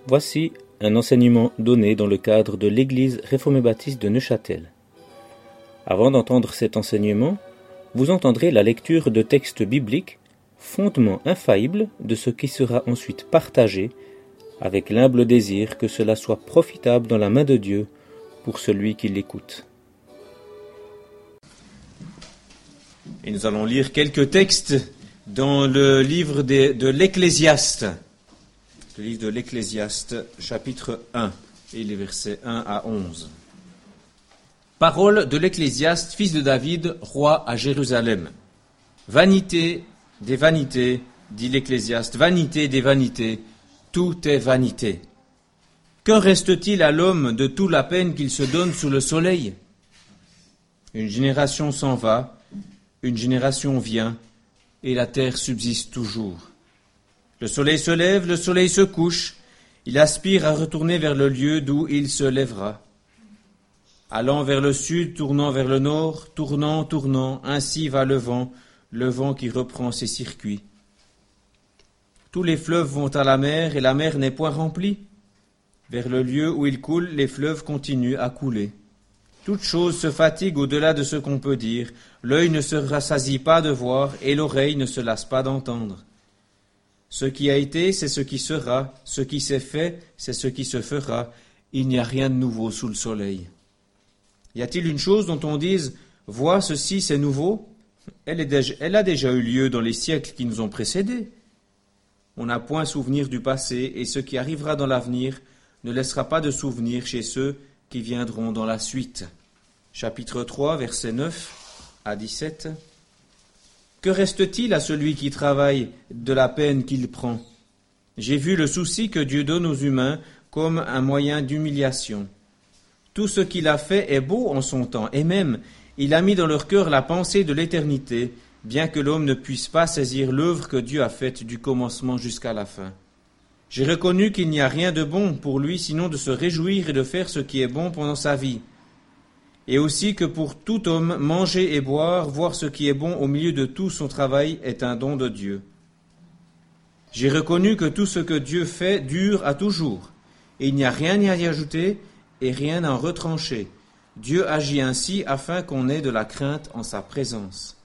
Voici un enseignement donné dans le cadre de l'Église réformée baptiste de Neuchâtel. Avant d'entendre cet enseignement, vous entendrez la lecture de textes bibliques, fondement infaillible de ce qui sera ensuite partagé, avec l'humble désir que cela soit profitable dans la main de Dieu pour celui qui l'écoute. Et nous allons lire quelques textes dans le livre de l'Ecclésiaste. Le livre de l'Ecclésiaste, chapitre 1, et les versets 1 à 11. Parole de l'Ecclésiaste, fils de David, roi à Jérusalem. Vanité des vanités, dit l'Ecclésiaste, vanité des vanités, tout est vanité. Que reste-t-il à l'homme de toute la peine qu'il se donne sous le soleil? Une génération s'en va, une génération vient, et la terre subsiste toujours. Le soleil se lève, le soleil se couche, il aspire à retourner vers le lieu d'où il se lèvera. Allant vers le sud, tournant vers le nord, tournant, ainsi va le vent qui reprend ses circuits. Tous les fleuves vont à la mer, et la mer n'est point remplie. Vers le lieu où il coule, les fleuves continuent à couler. Toute chose se fatigue au-delà de ce qu'on peut dire. L'œil ne se rassasie pas de voir, et l'oreille ne se lasse pas d'entendre. Ce qui a été, c'est ce qui sera. Ce qui s'est fait, c'est ce qui se fera. Il n'y a rien de nouveau sous le soleil. Y a-t-il une chose dont on dise « Vois, ceci, c'est nouveau » Elle a déjà eu lieu dans les siècles qui nous ont précédés. On n'a point souvenir du passé, et ce qui arrivera dans l'avenir ne laissera pas de souvenir chez ceux qui viendront dans la suite. Chapitre 3, versets 9 à 17. Que reste-t-il à celui qui travaille de la peine qu'il prend? J'ai vu le souci que Dieu donne aux humains comme un moyen d'humiliation. Tout ce qu'il a fait est beau en son temps, et même il a mis dans leur cœur la pensée de l'éternité, bien que l'homme ne puisse pas saisir l'œuvre que Dieu a faite du commencement jusqu'à la fin. J'ai reconnu qu'il n'y a rien de bon pour lui sinon de se réjouir et de faire ce qui est bon pendant sa vie. Et aussi que pour tout homme, manger et boire, voir ce qui est bon au milieu de tout son travail est un don de Dieu. J'ai reconnu que tout ce que Dieu fait dure à toujours, et il n'y a rien à y ajouter et rien à en retrancher. Dieu agit ainsi afin qu'on ait de la crainte en sa présence.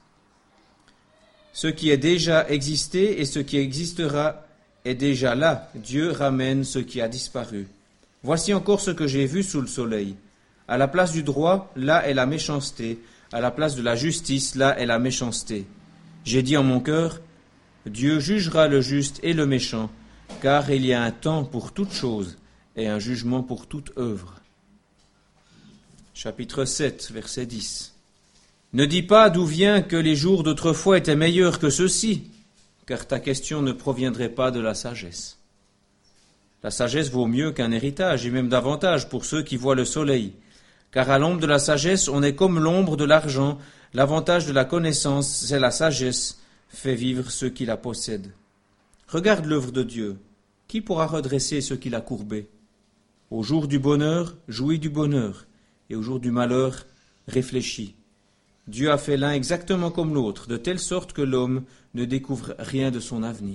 Ce qui est déjà existé et ce qui existera est déjà là. Dieu ramène ce qui a disparu. Voici encore ce que j'ai vu sous le soleil. À la place du droit, là est la méchanceté. À la place de la justice, là est la méchanceté. J'ai dit en mon cœur, Dieu jugera le juste et le méchant, car il y a un temps pour toute chose et un jugement pour toute œuvre. Chapitre 7, verset 10. Ne dis pas d'où vient que les jours d'autrefois étaient meilleurs que ceux-ci, car ta question ne proviendrait pas de la sagesse. La sagesse vaut mieux qu'un héritage, et même davantage pour ceux qui voient le soleil, car à l'ombre de la sagesse, on est comme l'ombre de l'argent. L'avantage de la connaissance, c'est la sagesse, fait vivre ceux qui la possèdent. Regarde l'œuvre de Dieu. Qui pourra redresser ce qu'il a courbé? Au jour du bonheur, jouis du bonheur, et au jour du malheur, réfléchis. Dieu a fait l'un exactement comme l'autre, de telle sorte que l'homme ne découvre rien de son avenir.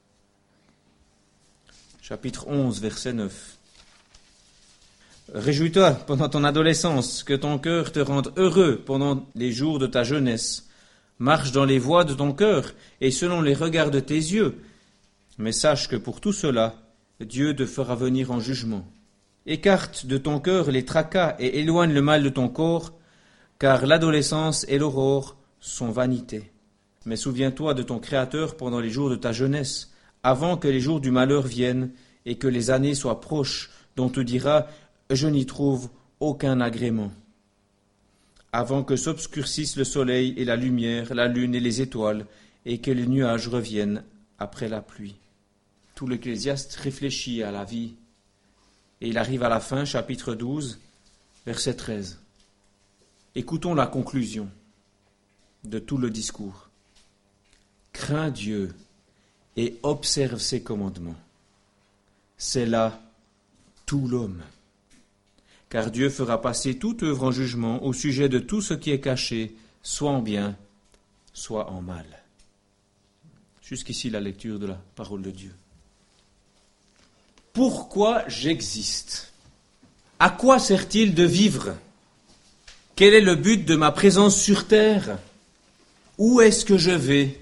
Chapitre 11, verset 9. Réjouis-toi pendant ton adolescence, que ton cœur te rende heureux pendant les jours de ta jeunesse. Marche dans les voies de ton cœur et selon les regards de tes yeux. Mais sache que pour tout cela, Dieu te fera venir en jugement. Écarte de ton cœur les tracas et éloigne le mal de ton corps, car l'adolescence et l'aurore sont vanité. Mais souviens-toi de ton Créateur pendant les jours de ta jeunesse, avant que les jours du malheur viennent et que les années soient proches, dont tu diras « Je n'y trouve aucun agrément ». Avant que s'obscurcissent le soleil et la lumière, la lune et les étoiles, et que les nuages reviennent après la pluie. Tout l'Ecclésiaste réfléchit à la vie, et il arrive à la fin, chapitre 12, verset 13. Écoutons la conclusion de tout le discours. Crains Dieu et observe ses commandements. C'est là tout l'homme. Car Dieu fera passer toute œuvre en jugement au sujet de tout ce qui est caché, soit en bien, soit en mal. Jusqu'ici la lecture de la parole de Dieu. Pourquoi j'existe? À quoi sert-il de vivre? Quel est le but de ma présence sur terre? Où est-ce que je vais?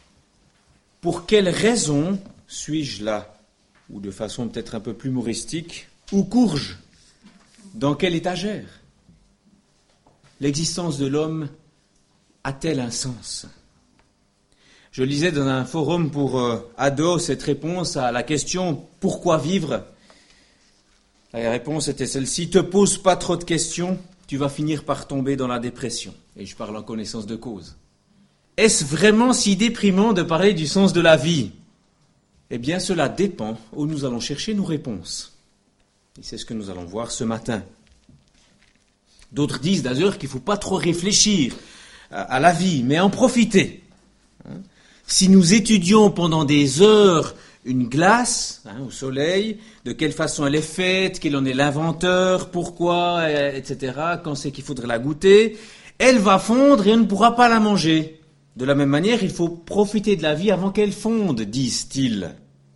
Pour quelle raison suis-je là? Ou de façon peut-être un peu plus humoristique, où cours-je? Dans quelle étagère? L'existence de l'homme a-t-elle un sens? Je lisais dans un forum pour ados cette réponse à la question « Pourquoi vivre ?» La réponse était celle-ci: « Te pose pas trop de questions, tu vas finir par tomber dans la dépression. » Et je parle en connaissance de cause. Est-ce vraiment si déprimant de parler du sens de la vie? Eh bien, cela dépend où nous allons chercher nos réponses. Et c'est ce que nous allons voir ce matin. D'autres disent d'ailleurs qu'il ne faut pas trop réfléchir à la vie, mais en profiter. Si nous étudions pendant des heures une glace au soleil, de quelle façon elle est faite, quel en est l'inventeur, pourquoi, etc., quand c'est qu'il faudrait la goûter, elle va fondre et on ne pourra pas la manger. De la même manière, il faut profiter de la vie avant qu'elle fonde, disent-ils.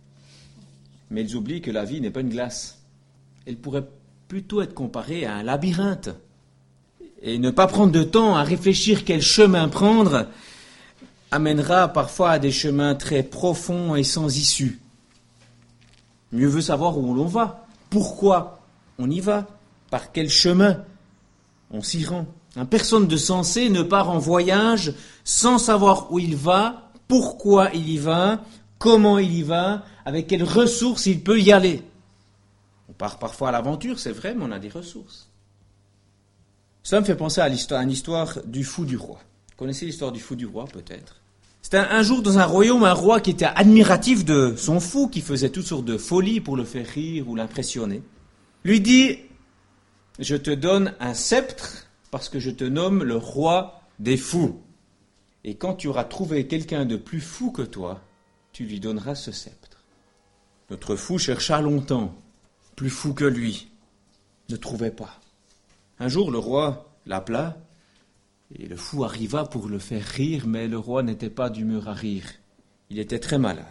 Mais ils oublient que la vie n'est pas une glace. Elle pourrait plutôt être comparée à un labyrinthe. Et ne pas prendre de temps à réfléchir quel chemin prendre amènera parfois à des chemins très profonds et sans issue. Mieux vaut savoir où l'on va, pourquoi on y va, par quel chemin on s'y rend. Personne de sensé ne part en voyage sans savoir où il va, pourquoi il y va, comment il y va, avec quelles ressources il peut y aller. On part parfois à l'aventure, c'est vrai, mais on a des ressources. Cela me fait penser à une histoire du fou du roi. Vous connaissez l'histoire du fou du roi, peut-être? C'était un jour dans un royaume, un roi qui était admiratif de son fou, qui faisait toutes sortes de folies pour le faire rire ou l'impressionner. Lui dit: « Je te donne un sceptre parce que je te nomme le roi des fous. Et quand tu auras trouvé quelqu'un de plus fou que toi, tu lui donneras ce sceptre. » Notre fou chercha longtemps, plus fou que lui, ne trouvait pas. Un jour, le roi l'appela, et le fou arriva pour le faire rire, mais le roi n'était pas d'humeur à rire. Il était très malade.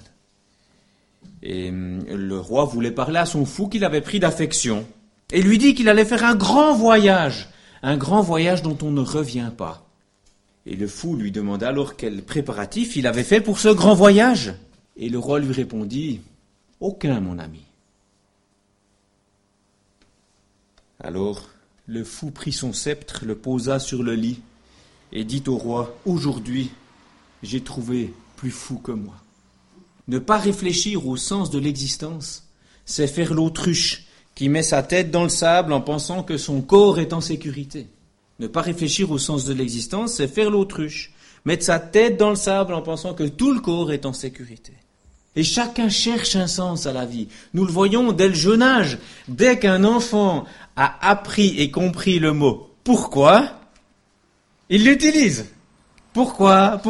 Et le roi voulait parler à son fou qu'il avait pris d'affection, et lui dit qu'il allait faire un grand voyage dont on ne revient pas. Et le fou lui demanda alors quel préparatif il avait fait pour ce grand voyage. Et le roi lui répondit: « Aucun, mon ami. » Alors, le fou prit son sceptre, le posa sur le lit, et dit au roi: « Aujourd'hui, j'ai trouvé plus fou que moi. » Ne pas réfléchir au sens de l'existence, c'est faire l'autruche qui met sa tête dans le sable en pensant que son corps est en sécurité. Ne pas réfléchir au sens de l'existence, c'est faire l'autruche, mettre sa tête dans le sable en pensant que tout le corps est en sécurité. Et chacun cherche un sens à la vie. Nous le voyons dès le jeune âge. Dès qu'un enfant a appris et compris le mot « pourquoi », il l'utilise. Pourquoi?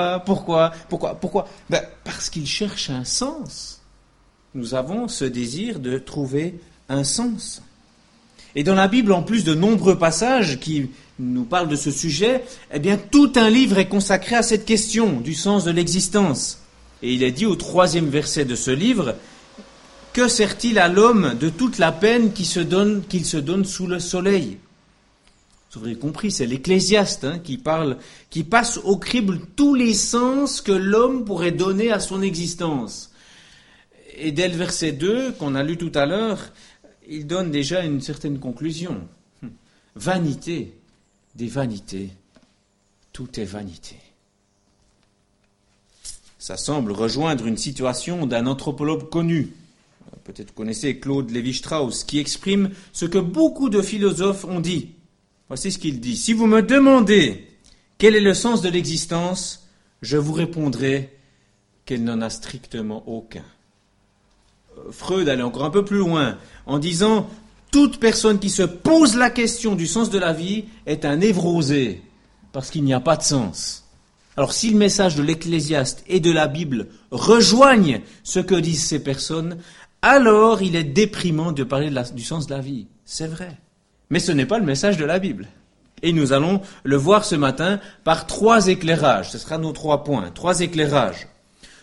Parce qu'il cherche un sens. Nous avons ce désir de trouver un sens. Et dans la Bible, en plus de nombreux passages qui nous parlent de ce sujet, eh bien, tout un livre est consacré à cette question du sens de l'existence. Et il est dit au 3e verset de ce livre: « Que sert-il à l'homme de toute la peine qu'il se donne sous le soleil ?» Vous aurez compris, c'est l'Ecclésiaste qui passe au crible tous les sens que l'homme pourrait donner à son existence. Et dès le verset 2, qu'on a lu tout à l'heure, il donne déjà une certaine conclusion. Vanité des vanités, tout est vanité. Ça semble rejoindre une situation d'un anthropologue connu. Peut-être vous connaissez Claude Lévi-Strauss, qui exprime ce que beaucoup de philosophes ont dit. Voici ce qu'il dit: « Si vous me demandez quel est le sens de l'existence, je vous répondrai qu'elle n'en a strictement aucun. » Freud allait encore un peu plus loin en disant: « Toute personne qui se pose la question du sens de la vie est un névrosé, parce qu'il n'y a pas de sens. » Alors si le message de l'Ecclésiaste et de la Bible rejoignent ce que disent ces personnes, alors il est déprimant de parler du sens de la vie. C'est vrai. Mais ce n'est pas le message de la Bible. Et nous allons le voir ce matin par 3 éclairages. Ce sera nos 3 points. 3 éclairages.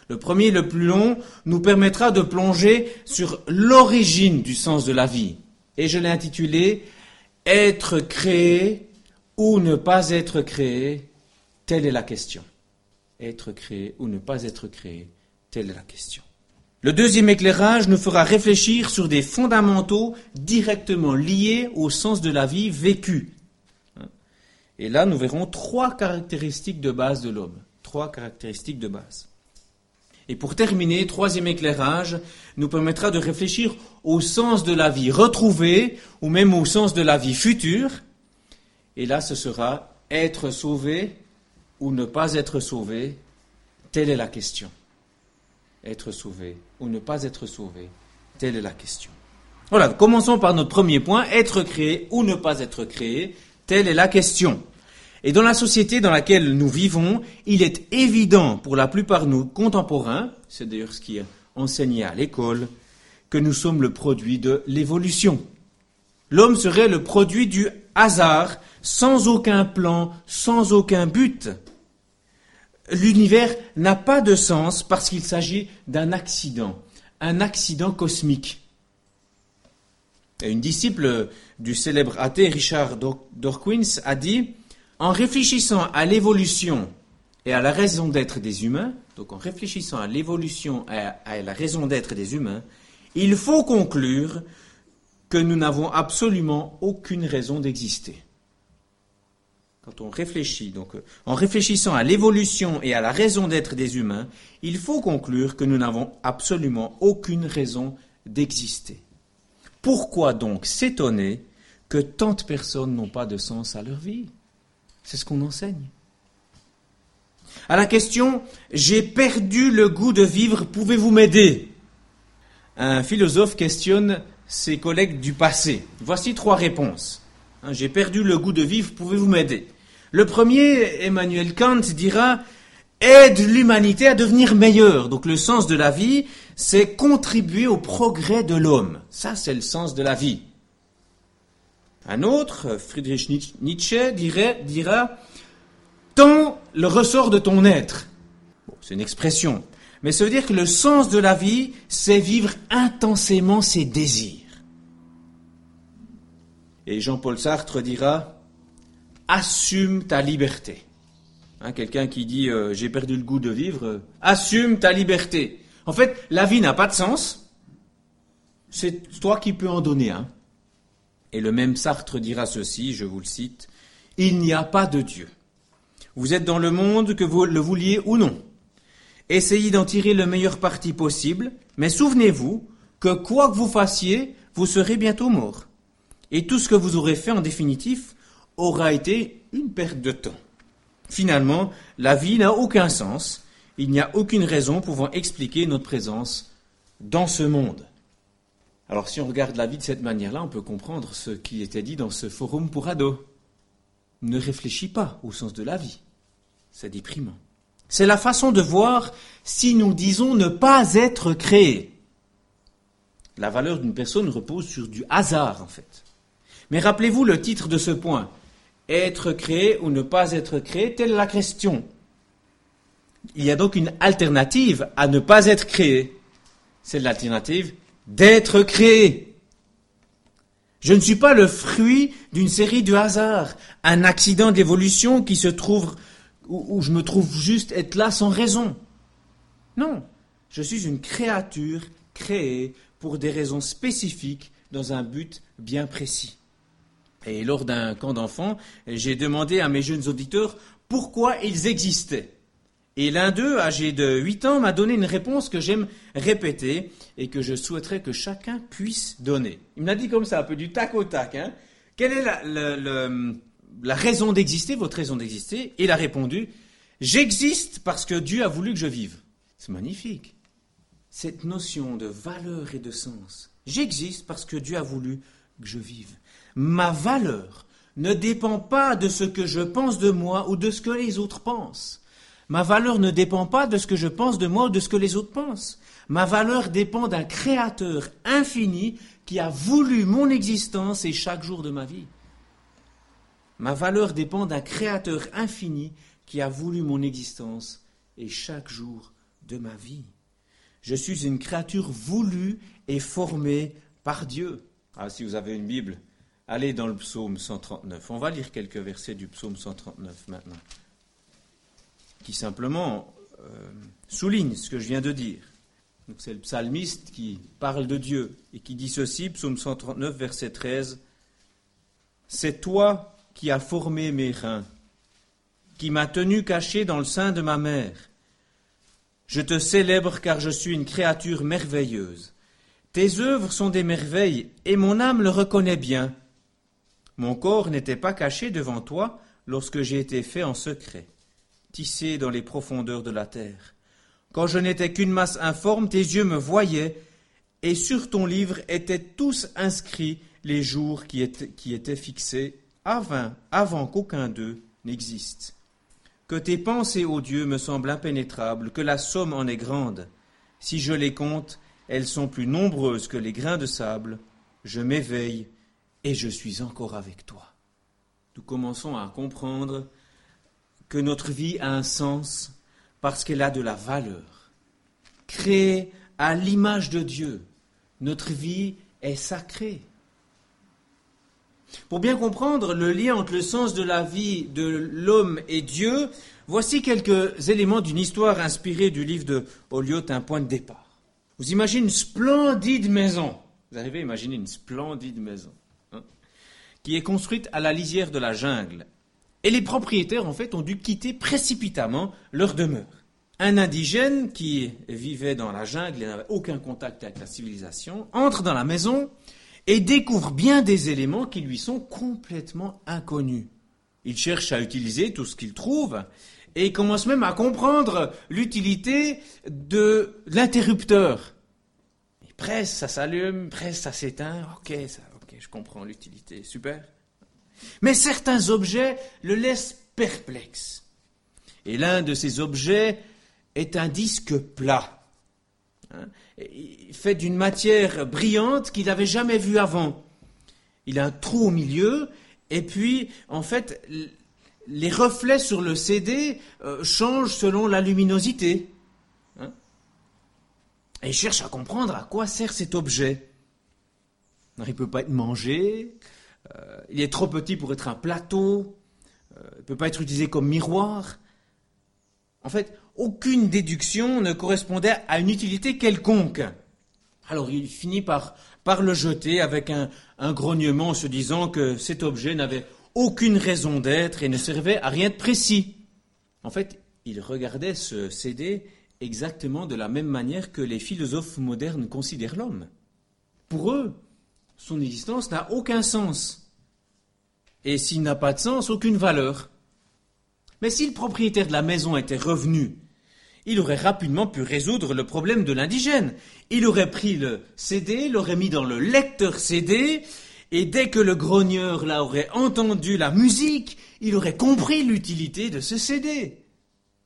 Le premier, le plus long, nous permettra de plonger sur l'origine du sens de la vie. Et je l'ai intitulé « Être créé ou ne pas être créé, telle est la question. » Être créé ou ne pas être créé, telle est la question. Le deuxième éclairage nous fera réfléchir sur des fondamentaux directement liés au sens de la vie vécue. Et là, nous verrons 3 caractéristiques de base de l'homme. 3 caractéristiques de base. Et pour terminer, troisième éclairage nous permettra de réfléchir au sens de la vie retrouvée ou même au sens de la vie future. Et là, ce sera être sauvé ou ne pas être sauvé, telle est la question. Être sauvé ou ne pas être sauvé, telle est la question. Voilà, commençons par notre premier point, être créé ou ne pas être créé, telle est la question. Et dans la société dans laquelle nous vivons, il est évident pour la plupart de nos contemporains, c'est d'ailleurs ce qui est enseigné à l'école, que nous sommes le produit de l'évolution. L'homme serait le produit du hasard, sans aucun plan, sans aucun but. L'univers n'a pas de sens parce qu'il s'agit d'un accident, un accident cosmique. Et une disciple du célèbre athée Richard Dawkins a dit « En réfléchissant à l'évolution et à la raison d'être des humains, donc en réfléchissant à l'évolution et à la raison d'être des humains, il faut conclure que nous n'avons absolument aucune raison d'exister. » Quand on réfléchit, donc en réfléchissant à l'évolution et à la raison d'être des humains, il faut conclure que nous n'avons absolument aucune raison d'exister. Pourquoi donc s'étonner que tant de personnes n'ont pas de sens à leur vie? C'est ce qu'on enseigne. À la question « J'ai perdu le goût de vivre, pouvez-vous m'aider ?» Un philosophe questionne ses collègues du passé. Voici 3 réponses. « J'ai perdu le goût de vivre, pouvez-vous m'aider ?» Le premier, Emmanuel Kant, dira « Aide l'humanité à devenir meilleure ». Donc le sens de la vie, c'est contribuer au progrès de l'homme. Ça, c'est le sens de la vie. Un autre, Friedrich Nietzsche, dira « Tends le ressort de ton être ». Bon, c'est une expression, mais ça veut dire que le sens de la vie, c'est vivre intensément ses désirs. Et Jean-Paul Sartre dira « Assume ta liberté ». Quelqu'un qui dit « J'ai perdu le goût de vivre », assume ta liberté. En fait, la vie n'a pas de sens, c'est toi qui peux en donner un. Et le même Sartre dira ceci, je vous le cite, « Il n'y a pas de Dieu. Vous êtes dans le monde que vous le vouliez ou non. Essayez d'en tirer le meilleur parti possible, mais souvenez-vous que quoi que vous fassiez, vous serez bientôt mort. Et tout ce que vous aurez fait en définitive aura été une perte de temps. Finalement, la vie n'a aucun sens. Il n'y a aucune raison pouvant expliquer notre présence dans ce monde. » Alors si on regarde la vie de cette manière-là, on peut comprendre ce qui était dit dans ce forum pour ados. Ne réfléchis pas au sens de la vie. C'est déprimant. C'est la façon de voir si nous disons ne pas être créé. La valeur d'une personne repose sur du hasard, en fait. Mais rappelez-vous le titre de ce point. Être créé ou ne pas être créé, telle est la question. Il y a donc une alternative à ne pas être créé. C'est l'alternative d'être créé. Je ne suis pas le fruit d'une série de hasards, un accident d'évolution qui se trouve, où je me trouve juste être là sans raison. Non, je suis une créature créée pour des raisons spécifiques dans un but bien précis. Et lors d'un camp d'enfants, j'ai demandé à mes jeunes auditeurs pourquoi ils existaient. Et l'un d'eux, âgé de 8 ans, m'a donné une réponse que j'aime répéter et que je souhaiterais que chacun puisse donner. Il me l'a dit comme ça, un peu du tac au tac. Quelle est la raison d'exister, votre raison d'exister? Il a répondu « J'existe parce que Dieu a voulu que je vive ». C'est magnifique. Cette notion de valeur et de sens. J'existe parce que Dieu a voulu que je vive. Ma valeur ne dépend pas de ce que je pense de moi ou de ce que les autres pensent. Ma valeur ne dépend pas de ce que je pense de moi ou de ce que les autres pensent. Ma valeur dépend d'un Créateur infini qui a voulu mon existence et chaque jour de ma vie. Ma valeur dépend d'un Créateur infini qui a voulu mon existence et chaque jour de ma vie. Je suis une créature voulue et formée par Dieu. Ah, si vous avez une Bible, allez dans le psaume 139. On va lire quelques versets du psaume 139 maintenant, qui simplement souligne ce que je viens de dire. Donc c'est le psalmiste qui parle de Dieu et qui dit ceci, psaume 139, verset 13. « C'est toi qui as formé mes reins, qui m'as tenu caché dans le sein de ma mère. Je te célèbre car je suis une créature merveilleuse. Tes œuvres sont des merveilles et mon âme le reconnaît bien. Mon corps n'était pas caché devant toi lorsque j'ai été fait en secret, tissé dans les profondeurs de la terre. Quand je n'étais qu'une masse informe, tes yeux me voyaient, et sur ton livre étaient tous inscrits les jours qui étaient fixés avant qu'aucun d'eux n'existe. Que tes pensées, ô Dieu, me semblent impénétrables, que la somme en est grande. Si je les compte, elles sont plus nombreuses que les grains de sable. Je m'éveille et je suis encore avec toi. » Nous commençons à comprendre que notre vie a un sens parce qu'elle a de la valeur. Créée à l'image de Dieu, notre vie est sacrée. Pour bien comprendre le lien entre le sens de la vie de l'homme et Dieu, voici quelques éléments d'une histoire inspirée du livre de Holyote, Un point de départ. Vous imaginez une splendide maison, vous arrivez à imaginer une splendide maison, qui est construite à la lisière de la jungle. Et les propriétaires, en fait, ont dû quitter précipitamment leur demeure. Un indigène qui vivait dans la jungle et n'avait aucun contact avec la civilisation entre dans la maison et découvre bien des éléments qui lui sont complètement inconnus. Il cherche à utiliser tout ce qu'il trouve et il commence même à comprendre l'utilité de l'interrupteur. Il presse, ça s'allume, presse, ça s'éteint. Ok, je comprends l'utilité, super. Mais certains objets le laissent perplexe. Et l'un de ces objets est un disque plat, fait d'une matière brillante qu'il n'avait jamais vue avant. Il a un trou au milieu, et puis, en fait, les reflets sur le CD changent selon la luminosité. Et il cherche à comprendre à quoi sert cet objet. Il ne peut pas être mangé, il est trop petit pour être un plateau, il ne peut pas être utilisé comme miroir. En fait, aucune déduction ne correspondait à une utilité quelconque. Alors il finit par le jeter avec un grognement en se disant que cet objet n'avait aucune raison d'être et ne servait à rien de précis. En fait, il regardait ce CD exactement de la même manière que les philosophes modernes considèrent l'homme. Pour eux, son existence n'a aucun sens. Et s'il n'a pas de sens, aucune valeur. Mais si le propriétaire de la maison était revenu, il aurait rapidement pu résoudre le problème de l'indigène. Il aurait pris le CD, l'aurait mis dans le lecteur CD, et dès que le grogneur là aurait entendu la musique, il aurait compris l'utilité de ce CD. Ok ?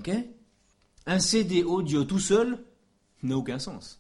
Un CD audio tout seul n'a aucun sens.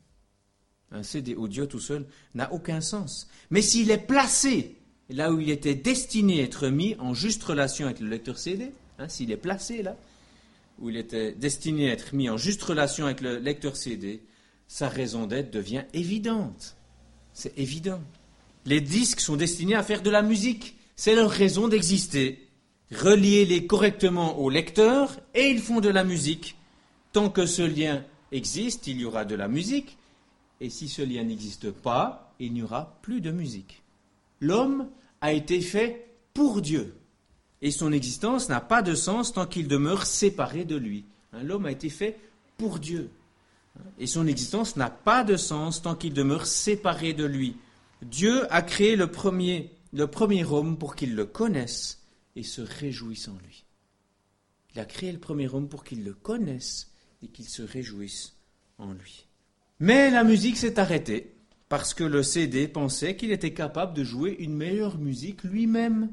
Un CD audio tout seul n'a aucun sens. Mais s'il est placé là où il était destiné à être mis en juste relation avec le lecteur CD, s'il est placé là, où il était destiné à être mis en juste relation avec le lecteur CD, sa raison d'être devient évidente. C'est évident. Les disques sont destinés à faire de la musique. C'est leur raison d'exister. Reliez-les correctement au lecteur et ils font de la musique. Tant que ce lien existe, il y aura de la musique. Et si ce lien n'existe pas, il n'y aura plus de musique. L'homme a été fait pour Dieu. Et son existence n'a pas de sens tant qu'il demeure séparé de lui. L'homme a été fait pour Dieu. Et son existence n'a pas de sens tant qu'il demeure séparé de lui. Dieu a créé le premier homme pour qu'il le connaisse et se réjouisse en lui. Il a créé le premier homme pour qu'il le connaisse et qu'il se réjouisse en lui. Mais la musique s'est arrêtée parce que le CD pensait qu'il était capable de jouer une meilleure musique lui-même,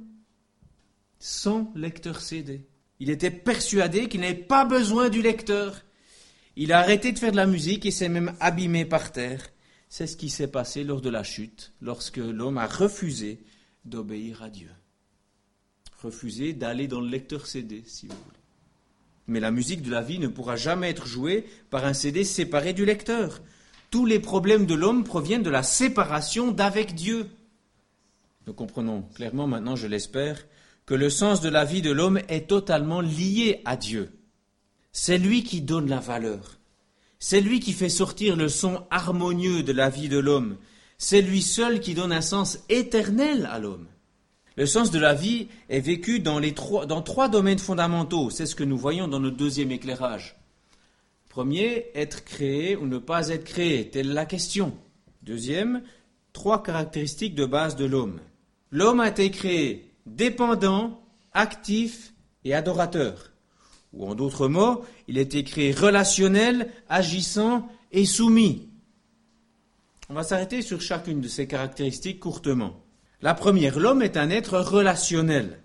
sans lecteur CD. Il était persuadé qu'il n'avait pas besoin du lecteur. Il a arrêté de faire de la musique et s'est même abîmé par terre. C'est ce qui s'est passé lors de la chute, lorsque l'homme a refusé d'obéir à Dieu. Refusé d'aller dans le lecteur CD, si vous voulez. Mais la musique de la vie ne pourra jamais être jouée par un CD séparé du lecteur. Tous les problèmes de l'homme proviennent de la séparation d'avec Dieu. Nous comprenons clairement maintenant, je l'espère, que le sens de la vie de l'homme est totalement lié à Dieu. C'est lui qui donne la valeur. C'est lui qui fait sortir le son harmonieux de la vie de l'homme. C'est lui seul qui donne un sens éternel à l'homme. Le sens de la vie est vécu dans trois domaines fondamentaux. C'est ce que nous voyons dans notre deuxième éclairage. Premier, être créé ou ne pas être créé, telle est la question. Deuxième, 3 caractéristiques de base de l'homme. L'homme a été créé dépendant, actif et adorateur. Ou en d'autres mots, il a été créé relationnel, agissant et soumis. On va s'arrêter sur chacune de ces caractéristiques courtement. La première, l'homme est un être relationnel.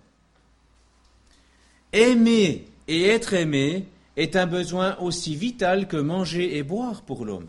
Aimer et être aimé est un besoin aussi vital que manger et boire pour l'homme.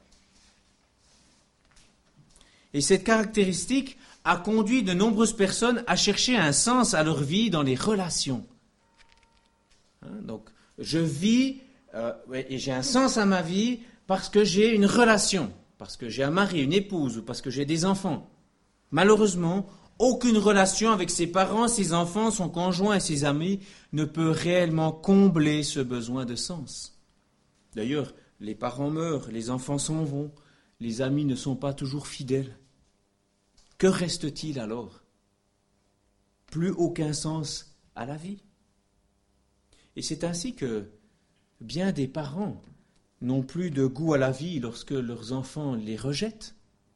Et cette caractéristique a conduit de nombreuses personnes à chercher un sens à leur vie dans les relations. Donc, je vis et j'ai un sens à ma vie parce que j'ai une relation, parce que j'ai un mari, une épouse ou parce que j'ai des enfants. Malheureusement, aucune relation avec ses parents, ses enfants, son conjoint et ses amis ne peut réellement combler ce besoin de sens. D'ailleurs, les parents meurent, les enfants s'en vont, les amis ne sont pas toujours fidèles. Que reste-t-il alors? Plus aucun sens à la vie. Et c'est ainsi que bien des parents n'ont plus de goût à la vie lorsque leurs enfants les rejettent,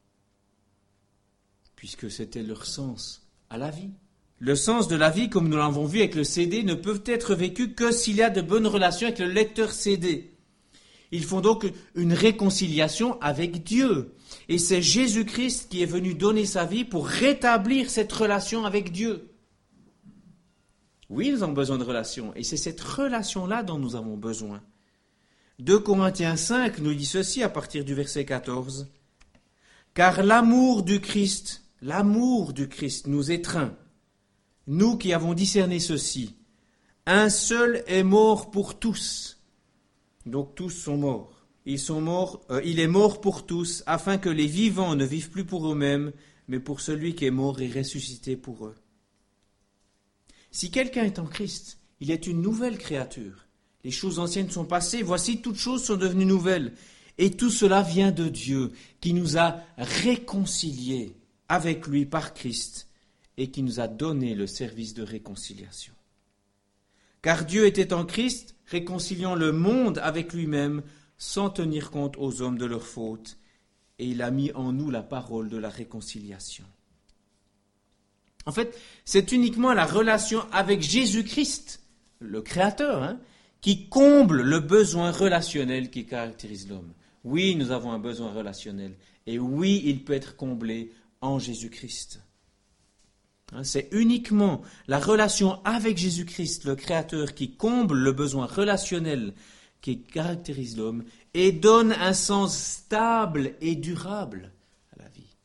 puisque c'était leur sens à la vie. Le sens de la vie, comme nous l'avons vu avec le CD, ne peut être vécu que s'il y a de bonnes relations avec le lecteur CD. Ils font donc une réconciliation avec Dieu. Et c'est Jésus-Christ qui est venu donner sa vie pour rétablir cette relation avec Dieu. Oui, nous avons besoin de relations, et c'est cette relation-là dont nous avons besoin. 2 Corinthiens 5 nous dit ceci à partir du verset 14. « Car l'amour du Christ nous étreint, nous qui avons discerné ceci. Un seul est mort pour tous. » Donc tous sont morts. Il est mort pour tous, afin que les vivants ne vivent plus pour eux-mêmes, mais pour celui qui est mort et ressuscité pour eux. Si quelqu'un est en Christ, il est une nouvelle créature. Les choses anciennes sont passées, voici toutes choses sont devenues nouvelles. Et tout cela vient de Dieu, qui nous a réconciliés avec lui par Christ et qui nous a donné le service de réconciliation. Car Dieu était en Christ, réconciliant le monde avec lui-même, sans tenir compte aux hommes de leurs fautes, et il a mis en nous la parole de la réconciliation. En fait, c'est uniquement la relation avec Jésus-Christ, le Créateur, qui comble le besoin relationnel qui caractérise l'homme. Oui, nous avons un besoin relationnel, et oui, il peut être comblé en Jésus-Christ. C'est uniquement la relation avec Jésus-Christ, le Créateur, qui comble le besoin relationnel qui caractérise l'homme et donne un sens stable et durable à la vie.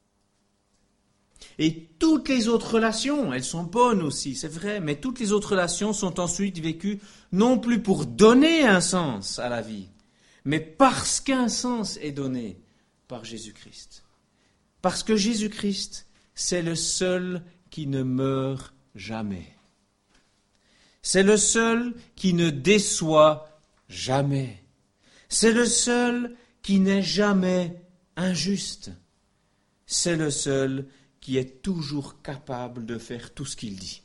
Et toutes les autres relations, elles sont bonnes aussi, c'est vrai, mais toutes les autres relations sont ensuite vécues non plus pour donner un sens à la vie, mais parce qu'un sens est donné par Jésus-Christ. Parce que Jésus-Christ, c'est le seul qui ne meurt jamais. C'est le seul qui ne déçoit jamais. C'est le seul qui n'est jamais injuste. C'est le seul qui est toujours capable de faire tout ce qu'il dit.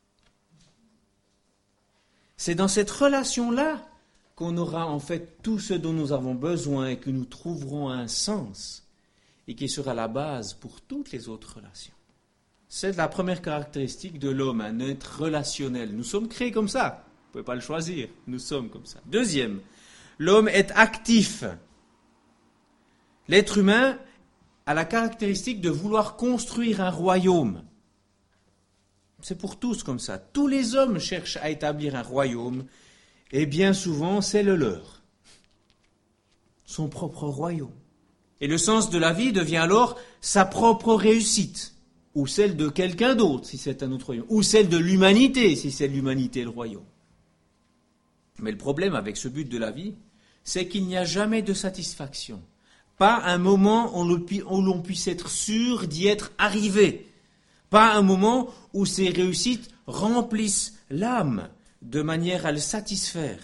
C'est dans cette relation-là qu'on aura en fait tout ce dont nous avons besoin et que nous trouverons un sens et qui sera la base pour toutes les autres relations. C'est la première caractéristique de l'homme, un être relationnel. Nous sommes créés comme ça. Vous ne pouvez pas le choisir. Nous sommes comme ça. Deuxième, l'homme est actif. L'être humain a la caractéristique de vouloir construire un royaume. C'est pour tous comme ça. Tous les hommes cherchent à établir un royaume et bien souvent c'est le leur. Son propre royaume. Et le sens de la vie devient alors sa propre réussite, ou celle de quelqu'un d'autre si c'est un autre royaume, ou celle de l'humanité si c'est l'humanité le royaume. Mais le problème avec ce but de la vie, c'est qu'il n'y a jamais de satisfaction. Pas un moment où l'on puisse être sûr d'y être arrivé. Pas un moment où ces réussites remplissent l'âme de manière à le satisfaire.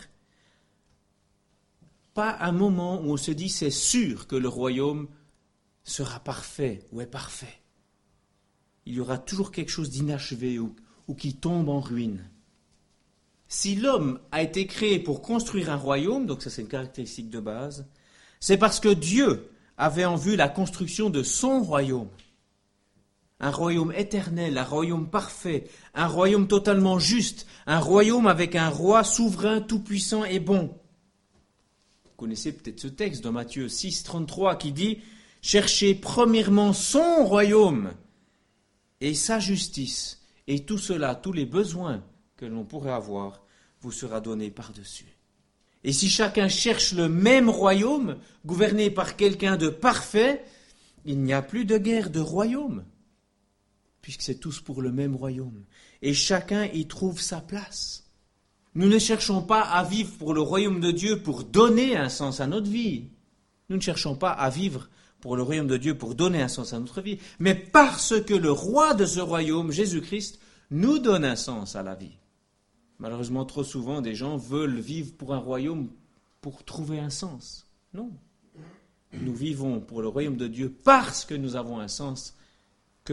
Pas un moment où on se dit c'est sûr que le royaume sera parfait ou est parfait. Il y aura toujours quelque chose d'inachevé ou qui tombe en ruine. Si l'homme a été créé pour construire un royaume, donc ça c'est une caractéristique de base, c'est parce que Dieu avait en vue la construction de son royaume. Un royaume éternel, un royaume parfait, un royaume totalement juste, un royaume avec un roi souverain, tout-puissant et bon. Vous connaissez peut-être ce texte dans Matthieu 6, 33 qui dit « Cherchez premièrement son royaume et sa justice, et tout cela, tous les besoins que l'on pourrait avoir, vous sera donné par-dessus. » Et si chacun cherche le même royaume, gouverné par quelqu'un de parfait, il n'y a plus de guerre de royaume, puisque c'est tous pour le même royaume. Et chacun y trouve sa place. Nous ne cherchons pas à vivre pour le royaume de Dieu pour donner un sens à notre vie. Nous ne cherchons pas à vivre pour le royaume de Dieu pour donner un sens à notre vie, mais parce que le roi de ce royaume, Jésus-Christ, nous donne un sens à la vie. Malheureusement, trop souvent, des gens veulent vivre pour un royaume pour trouver un sens. Non. Nous vivons pour le royaume de Dieu parce que nous avons un sens que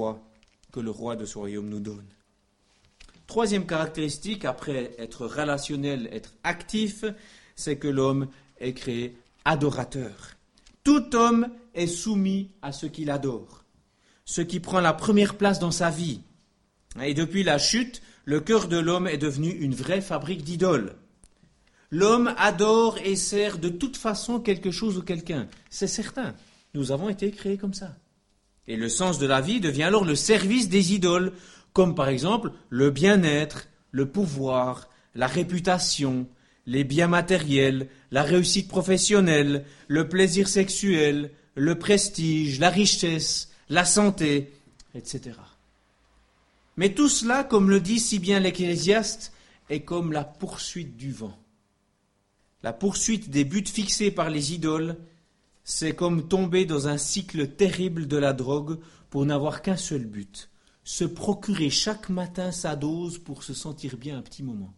le roi de ce royaume nous donne. Troisième caractéristique, après être relationnel, être actif, c'est que l'homme est créé adorateur. Tout homme est soumis à ce qu'il adore, ce qui prend la première place dans sa vie. Et depuis la chute, le cœur de l'homme est devenu une vraie fabrique d'idoles. L'homme adore et sert de toute façon quelque chose ou quelqu'un. C'est certain, nous avons été créés comme ça. Et le sens de la vie devient alors le service des idoles, comme par exemple le bien-être, le pouvoir, la réputation, les biens matériels, la réussite professionnelle, le plaisir sexuel, le prestige, la richesse, la santé, etc. Mais tout cela, comme le dit si bien l'Ecclésiaste, est comme la poursuite du vent. La poursuite des buts fixés par les idoles, c'est comme tomber dans un cycle terrible de la drogue pour n'avoir qu'un seul but, se procurer chaque matin sa dose pour se sentir bien un petit moment.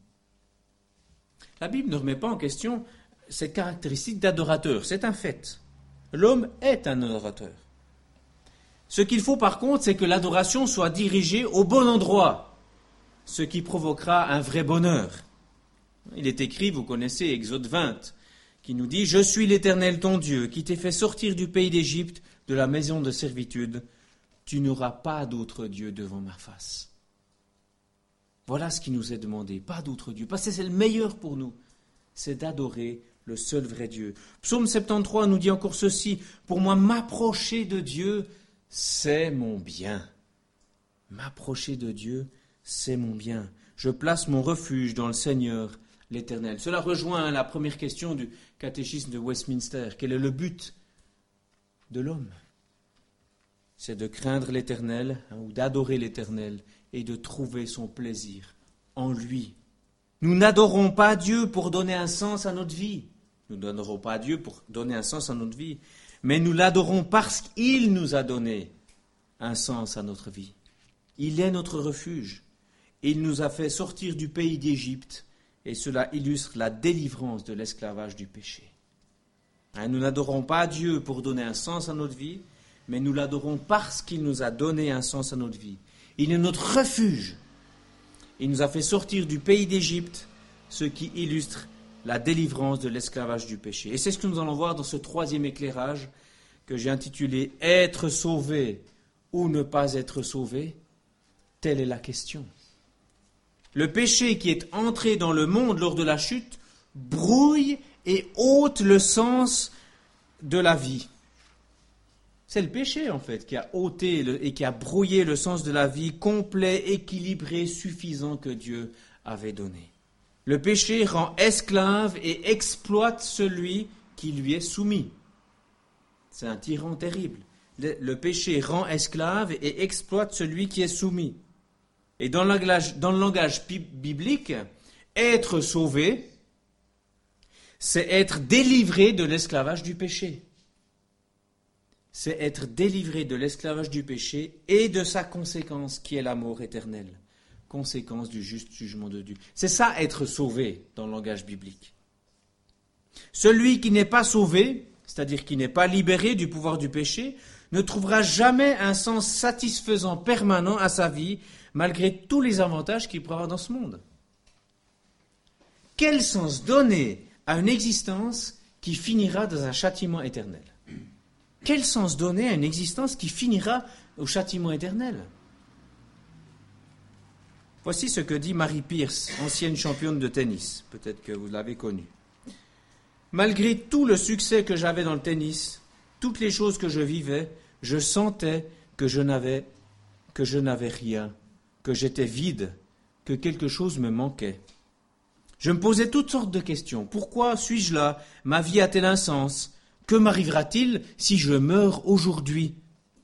La Bible ne remet pas en question cette caractéristique d'adorateur, c'est un fait. L'homme est un adorateur. Ce qu'il faut par contre, c'est que l'adoration soit dirigée au bon endroit, ce qui provoquera un vrai bonheur. Il est écrit, vous connaissez Exode 20, qui nous dit « Je suis l'Éternel ton Dieu, qui t'ai fait sortir du pays d'Égypte, de la maison de servitude. Tu n'auras pas d'autre Dieu devant ma face. » Voilà ce qui nous est demandé, pas d'autre Dieu, parce que c'est le meilleur pour nous, c'est d'adorer le seul vrai Dieu. Psaume 73 nous dit encore ceci, « Pour moi, m'approcher de Dieu, c'est mon bien. » M'approcher de Dieu, c'est mon bien. Je place mon refuge dans le Seigneur, l'Éternel. Cela rejoint la première question du catéchisme de Westminster. Quel est le but de l'homme ? C'est de craindre l'Éternel, ou d'adorer l'Éternel, et de trouver son plaisir en lui. Nous n'adorons pas Dieu pour donner un sens à notre vie. Nous n'adorons pas Dieu pour donner un sens à notre vie, mais nous l'adorons parce qu'il nous a donné un sens à notre vie. Il est notre refuge. Il nous a fait sortir du pays d'Égypte, et cela illustre la délivrance de l'esclavage du péché. Nous n'adorons pas Dieu pour donner un sens à notre vie, mais nous l'adorons parce qu'il nous a donné un sens à notre vie. Il est notre refuge. Il nous a fait sortir du pays d'Égypte, ce qui illustre la délivrance de l'esclavage du péché. Et c'est ce que nous allons voir dans ce troisième éclairage que j'ai intitulé « Être sauvé ou ne pas être sauvé ?» Telle est la question. Le péché qui est entré dans le monde lors de la chute brouille et ôte le sens de la vie. C'est le péché, en fait, qui a ôté et qui a brouillé le sens de la vie complet, équilibré, suffisant que Dieu avait donné. Le péché rend esclave et exploite celui qui lui est soumis. C'est un tyran terrible. Le péché rend esclave et exploite celui qui est soumis. Et dans le langage biblique, être sauvé, c'est être délivré de l'esclavage du péché. C'est être délivré de l'esclavage du péché et de sa conséquence qui est la mort éternelle, conséquence du juste jugement de Dieu. C'est ça être sauvé dans le langage biblique. Celui qui n'est pas sauvé, c'est-à-dire qui n'est pas libéré du pouvoir du péché, ne trouvera jamais un sens satisfaisant permanent à sa vie, malgré tous les avantages qu'il pourra avoir dans ce monde. Quel sens donner à une existence qui finira dans un châtiment éternel ? Quel sens donner à une existence qui finira au châtiment éternel ? Voici ce que dit Mary Pierce, ancienne championne de tennis. Peut-être que vous l'avez connue. Malgré tout le succès que j'avais dans le tennis, toutes les choses que je vivais, je sentais que je n'avais rien, que j'étais vide, que quelque chose me manquait. Je me posais toutes sortes de questions. Pourquoi suis-je là ? Ma vie a-t-elle un sens ? Que m'arrivera-t-il si je meurs aujourd'hui ?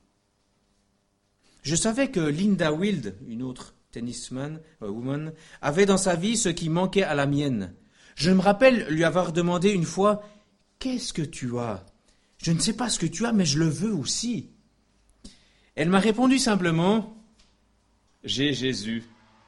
Je savais que Linda Wilde, une autre woman, avait dans sa vie ce qui manquait à la mienne. Je me rappelle lui avoir demandé une fois « Qu'est-ce que tu as ? Je ne sais pas ce que tu as, mais je le veux aussi. » Elle m'a répondu simplement « J'ai Jésus. »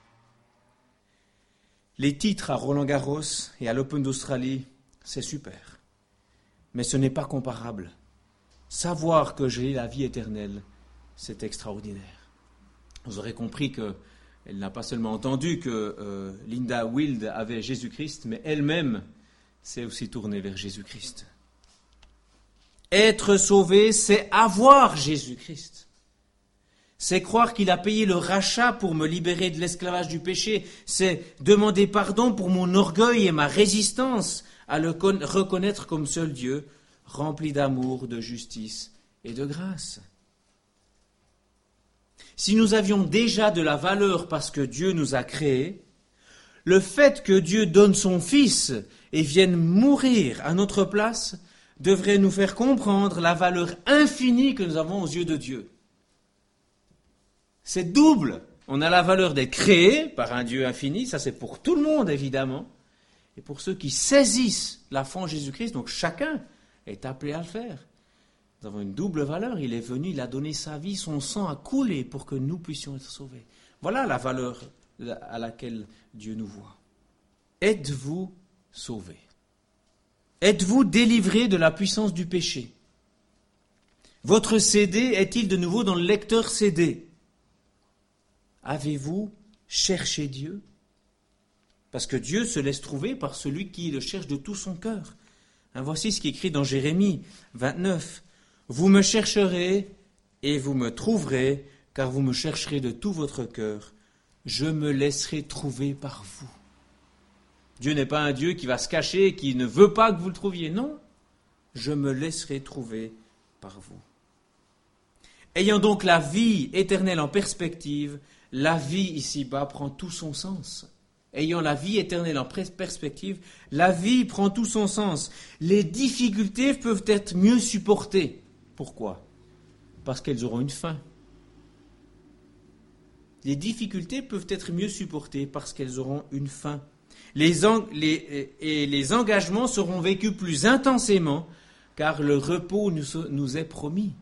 Les titres à Roland-Garros et à l'Open d'Australie, c'est super. Mais ce n'est pas comparable. Savoir que j'ai la vie éternelle, c'est extraordinaire. Vous aurez compris qu'elle n'a pas seulement entendu que Linda Wilde avait Jésus-Christ, mais elle-même s'est aussi tournée vers Jésus-Christ. Être sauvé, c'est avoir Jésus-Christ. C'est croire qu'il a payé le rachat pour me libérer de l'esclavage du péché. C'est demander pardon pour mon orgueil et ma résistance à le reconnaître comme seul Dieu, rempli d'amour, de justice et de grâce. Si nous avions déjà de la valeur parce que Dieu nous a créés, le fait que Dieu donne son Fils et vienne mourir à notre place devrait nous faire comprendre la valeur infinie que nous avons aux yeux de Dieu. C'est double. On a la valeur d'être créé par un Dieu infini, ça c'est pour tout le monde évidemment, et pour ceux qui saisissent la foi en Jésus-Christ, donc chacun est appelé à le faire. Nous avons une double valeur, il est venu, il a donné sa vie, son sang a coulé pour que nous puissions être sauvés. Voilà la valeur à laquelle Dieu nous voit. Êtes-vous sauvés ? Êtes-vous délivrés de la puissance du péché ? Votre CD est-il de nouveau dans le lecteur CD ? Avez-vous cherché Dieu ? Parce que Dieu se laisse trouver par celui qui le cherche de tout son cœur. Voici ce qui est écrit dans Jérémie 29. « Vous me chercherez et vous me trouverez, car vous me chercherez de tout votre cœur. Je me laisserai trouver par vous. » Dieu n'est pas un Dieu qui va se cacher, qui ne veut pas que vous le trouviez. Non, je me laisserai trouver par vous. Ayant donc la vie éternelle en perspective, la vie ici-bas prend tout son sens. Ayant la vie éternelle en perspective, la vie prend tout son sens. Les difficultés peuvent être mieux supportées. Pourquoi ? Parce qu'elles auront une fin. Les difficultés peuvent être mieux supportées parce qu'elles auront une fin. Les engagements seront vécus plus intensément car le repos nous est promis.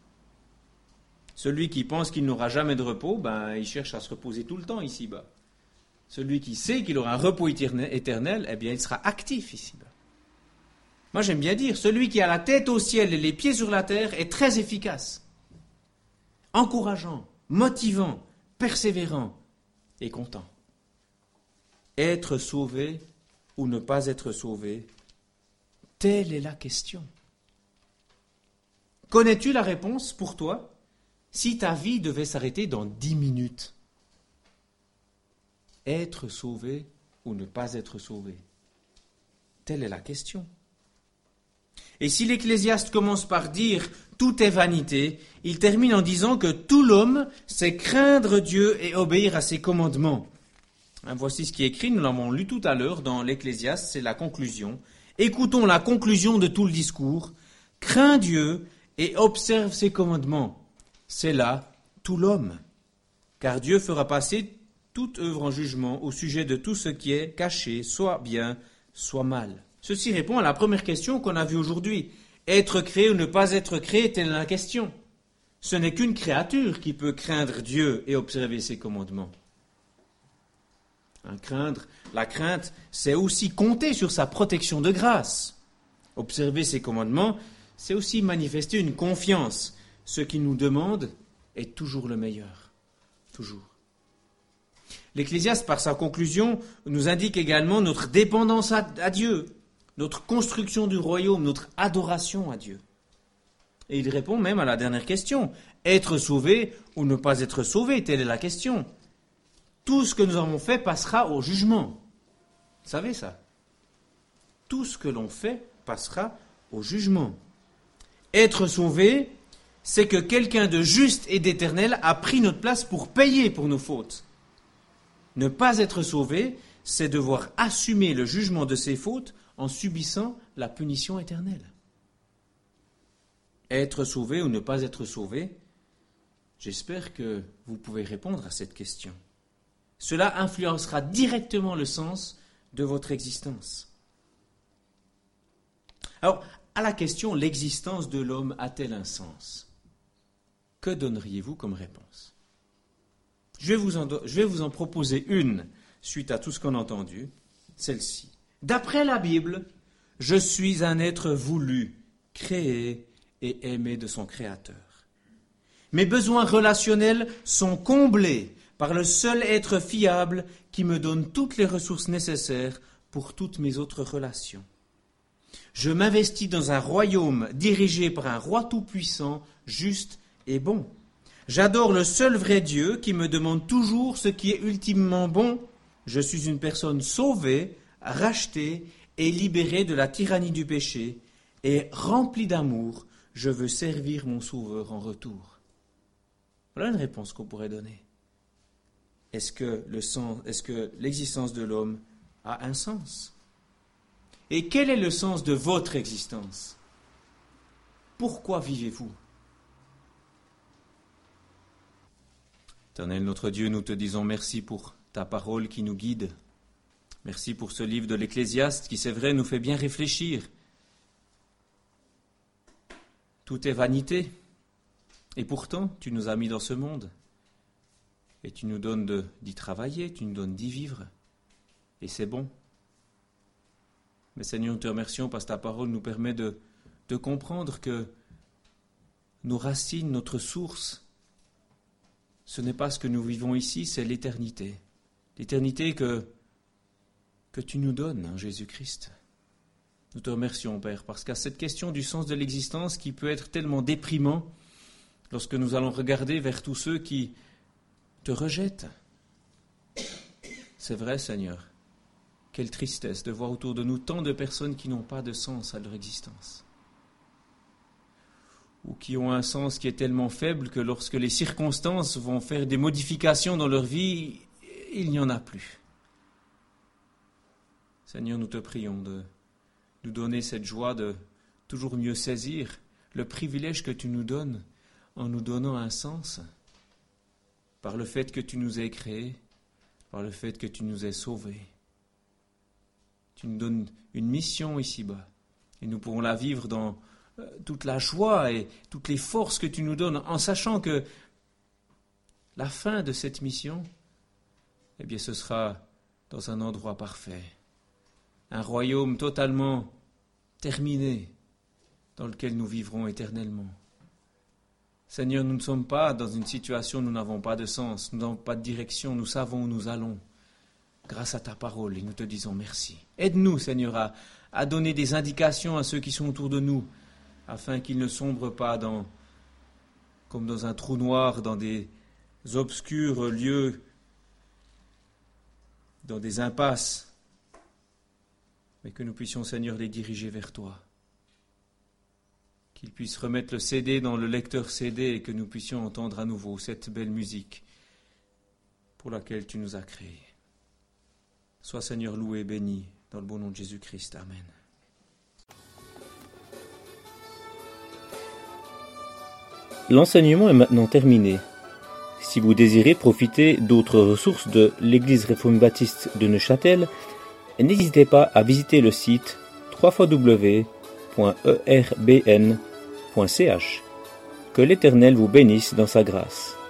Celui qui pense qu'il n'aura jamais de repos, il cherche à se reposer tout le temps ici-bas. Celui qui sait qu'il aura un repos éternel, il sera actif ici-bas. Moi, j'aime bien dire, celui qui a la tête au ciel et les pieds sur la terre est très efficace, encourageant, motivant, persévérant et content. Être sauvé ou ne pas être sauvé, telle est la question. Connais-tu la réponse pour toi si ta vie devait s'arrêter dans 10 minutes ? Être sauvé ou ne pas être sauvé, telle est la question. Et si l'Ecclésiaste commence par dire « tout est vanité », il termine en disant que tout l'homme sait craindre Dieu et obéir à ses commandements. Voici ce qui est écrit, nous l'avons lu tout à l'heure dans l'Ecclésiaste, c'est la conclusion. Écoutons la conclusion de tout le discours. « Crains Dieu et observe ses commandements. C'est là tout l'homme. Car Dieu fera passer toute œuvre en jugement au sujet de tout ce qui est caché, soit bien, soit mal. » Ceci répond à la première question qu'on a vue aujourd'hui. Être créé ou ne pas être créé, telle est la question. Ce n'est qu'une créature qui peut craindre Dieu et observer ses commandements. La crainte, c'est aussi compter sur sa protection de grâce. Observer ses commandements, c'est aussi manifester une confiance. Ce qu'il nous demande est toujours le meilleur. Toujours. L'Ecclésiaste, par sa conclusion, nous indique également notre dépendance à Dieu, notre construction du royaume, notre adoration à Dieu. Et il répond même à la dernière question. Être sauvé ou ne pas être sauvé, telle est la question. Tout ce que nous avons fait passera au jugement. Vous savez ça? Tout ce que l'on fait passera au jugement. Être sauvé, c'est que quelqu'un de juste et d'éternel a pris notre place pour payer pour nos fautes. Ne pas être sauvé, c'est devoir assumer le jugement de ses fautes en subissant la punition éternelle. Être sauvé ou ne pas être sauvé, j'espère que vous pouvez répondre à cette question. Cela influencera directement le sens de votre existence. Alors, à la question « L'existence de l'homme a-t-elle un sens ?» Que donneriez-vous comme réponse? Je vais vous en proposer une suite à tout ce qu'on a entendu, celle-ci. D'après la Bible, je suis un être voulu, créé et aimé de son Créateur. Mes besoins relationnels sont comblés par le seul être fiable qui me donne toutes les ressources nécessaires pour toutes mes autres relations. Je m'investis dans un royaume dirigé par un roi tout-puissant, juste et bon. J'adore le seul vrai Dieu qui me demande toujours ce qui est ultimement bon. Je suis une personne sauvée, rachetée et libérée de la tyrannie du péché, et remplie d'amour, je veux servir mon Sauveur en retour. Voilà une réponse qu'on pourrait donner. Est-ce que l'existence de l'homme a un sens? Et quel est le sens de votre existence? Pourquoi vivez-vous? Éternel notre Dieu, nous te disons merci pour ta parole qui nous guide. Merci pour ce livre de l'Ecclésiaste qui, c'est vrai, nous fait bien réfléchir. Tout est vanité. Et pourtant, tu nous as mis dans ce monde. Et tu nous donnes d'y travailler, tu nous donnes d'y vivre. Et c'est bon. Mais Seigneur, nous te remercions parce que ta parole nous permet de comprendre que nos racines, notre source, ce n'est pas ce que nous vivons ici, c'est l'éternité. L'éternité que tu nous donnes en Jésus-Christ. Nous te remercions, Père, parce qu'à cette question du sens de l'existence qui peut être tellement déprimant lorsque nous allons regarder vers tous ceux qui te rejettent. C'est vrai, Seigneur. Quelle tristesse de voir autour de nous tant de personnes qui n'ont pas de sens à leur existence. Ou qui ont un sens qui est tellement faible que lorsque les circonstances vont faire des modifications dans leur vie, il n'y en a plus. Seigneur, nous te prions de nous donner cette joie de toujours mieux saisir le privilège que tu nous donnes en nous donnant un sens par le fait que tu nous aies créés, par le fait que tu nous aies sauvés. Tu nous donnes une mission ici-bas et nous pourrons la vivre dans toute la joie et toutes les forces que tu nous donnes en sachant que la fin de cette mission, eh bien, ce sera dans un endroit parfait, un royaume totalement terminé dans lequel nous vivrons éternellement. Seigneur, nous ne sommes pas dans une situation où nous n'avons pas de sens, nous n'avons pas de direction, nous savons où nous allons. Grâce à ta parole, et nous te disons merci. Aide-nous, Seigneur, à donner des indications à ceux qui sont autour de nous, afin qu'ils ne sombrent pas comme dans un trou noir, dans des obscurs lieux, dans des impasses, mais que nous puissions, Seigneur, les diriger vers toi. Qu'ils puissent remettre le CD dans le lecteur CD et que nous puissions entendre à nouveau cette belle musique pour laquelle tu nous as créés. Sois, Seigneur, loué et béni dans le bon nom de Jésus-Christ. Amen. L'enseignement est maintenant terminé. Si vous désirez profiter d'autres ressources de l'Église réformée baptiste de Neuchâtel, n'hésitez pas à visiter le site www.erbn.ch. Que l'Éternel vous bénisse dans sa grâce.